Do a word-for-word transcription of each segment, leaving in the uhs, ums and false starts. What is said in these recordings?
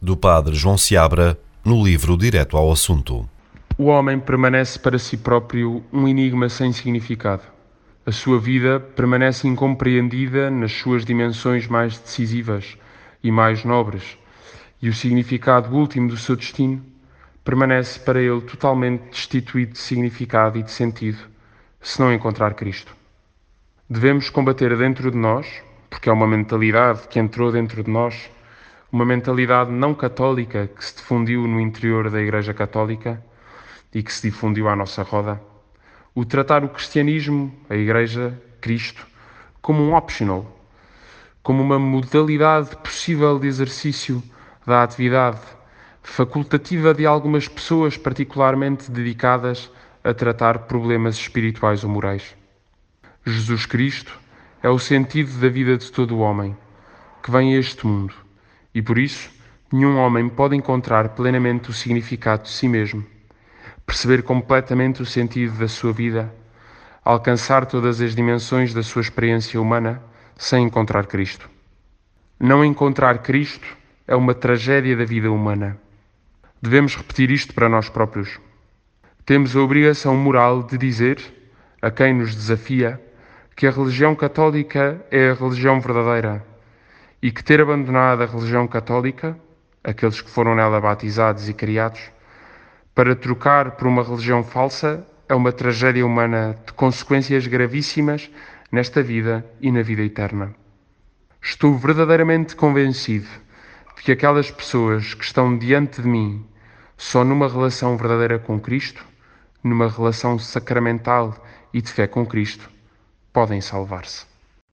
do padre João Seabra, no livro Direto ao Assunto. O homem permanece para si próprio um enigma sem significado. A sua vida permanece incompreendida nas suas dimensões mais decisivas e mais nobres, e o significado último do seu destino permanece para ele totalmente destituído de significado e de sentido, se não encontrar Cristo. Devemos combater dentro de nós, porque é uma mentalidade que entrou dentro de nós, uma mentalidade não católica que se difundiu no interior da Igreja Católica e que se difundiu à nossa roda, o tratar o cristianismo, a Igreja, Cristo, como um optional, como uma modalidade possível de exercício da atividade facultativa de algumas pessoas particularmente dedicadas a tratar problemas espirituais ou morais. Jesus Cristo é o sentido da vida de todo o homem que vem a este mundo e, por isso, nenhum homem pode encontrar plenamente o significado de si mesmo, perceber completamente o sentido da sua vida, alcançar todas as dimensões da sua experiência humana sem encontrar Cristo. Não encontrar Cristo é uma tragédia da vida humana. Devemos repetir isto para nós próprios. Temos a obrigação moral de dizer, a quem nos desafia, que a religião católica é a religião verdadeira e que ter abandonado a religião católica, aqueles que foram nela batizados e criados, para trocar por uma religião falsa é uma tragédia humana de consequências gravíssimas nesta vida e na vida eterna. Estou verdadeiramente convencido de que aquelas pessoas que estão diante de mim só numa relação verdadeira com Cristo, numa relação sacramental e de fé com Cristo, podem salvar-se.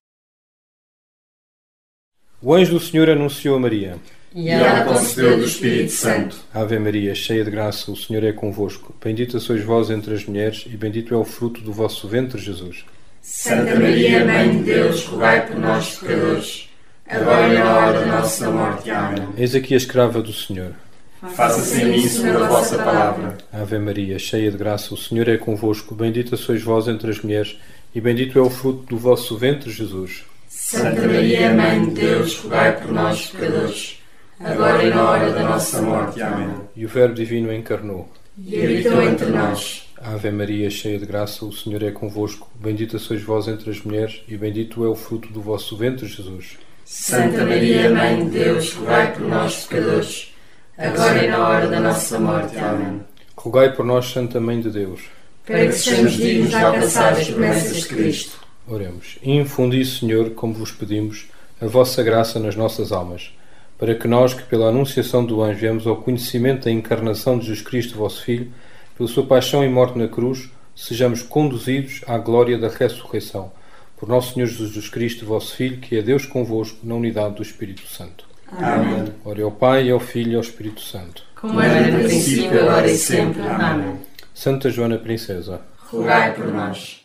O anjo do Senhor anunciou a Maria. E ela concebeu do Espírito Santo. Ave Maria, cheia de graça, o Senhor é convosco. Bendita sois vós entre as mulheres e bendito é o fruto do vosso ventre, Jesus. Santa Maria, Mãe de Deus, rogai por nós, pecadores, agora e na hora da nossa morte. Amém. Eis aqui a escrava do Senhor. Faça-se em mim segundo a vossa palavra. Ave Maria, cheia de graça, o Senhor é convosco. Bendita sois vós entre as mulheres e bendito é o fruto do vosso ventre, Jesus. Santa Maria, Mãe de Deus, rogai por nós, pecadores, agora e na hora da nossa morte. Amém. E o Verbo Divino encarnou E habitou entre nós. Ave Maria, cheia de graça, o Senhor é convosco. Bendita sois vós entre as mulheres e bendito é o fruto do vosso ventre, Jesus. Santa Maria, Mãe de Deus, rogai por nós, pecadores, agora e na hora da nossa morte. Amém. Rogai por nós, Santa Mãe de Deus, para que sejamos dignos de alcançar as promessas de Cristo. Oremos. Infundi, Senhor, como vos pedimos, a vossa graça nas nossas almas, para que nós, que pela anunciação do anjo viemos ao conhecimento da encarnação de Jesus Cristo, vosso Filho, pela sua paixão e morte na cruz, sejamos conduzidos à glória da ressurreição. Por nosso Senhor Jesus Cristo, vosso Filho, que é Deus convosco, na unidade do Espírito Santo. Amém. Ora ao Pai, ao Filho e ao Espírito Santo. Como era no princípio, agora e sempre. Amém. Santa Joana Princesa, rogai por nós.